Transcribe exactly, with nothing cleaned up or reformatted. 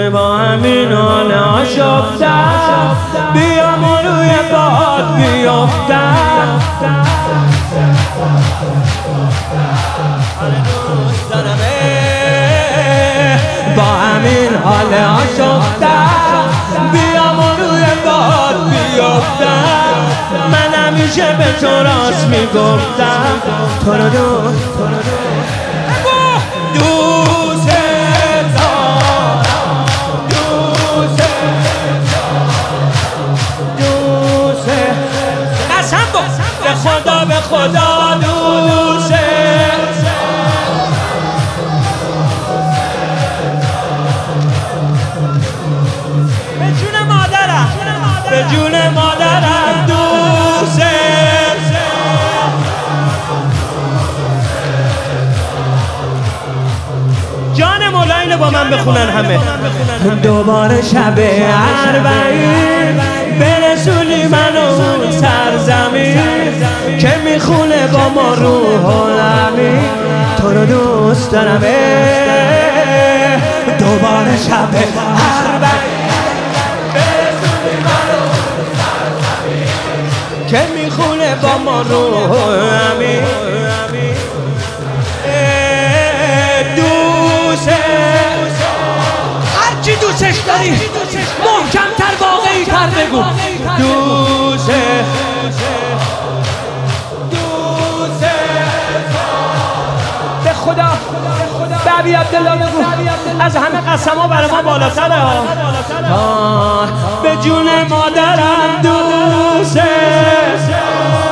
با همین حال آشفتم بیام و روی باد بیفتم با همین حال آشفتم بیام و روی باد بیفتم من همیشه به تو راست میگفتم تو رو دو دوست دارم دوست دوست قسم به خدا به خدا دوست به جون مادرم به جون مادرم دوست جان مولا اینو با من بخونن همه دوباره شب اربعین برسونی منو سرزمین که میخونه با ما روح الامین تو رو دوست دارم دوباره شب اربعین برسونی منو سرزمین که میخونه با ما روح الامین هرچی دوستش داری محکم‌تر واقعی تر بگو دوست دوست به خدا به عبی عبدالله بگو از همه قسم ها برای ما بالاتره ها به جون مادرم دوست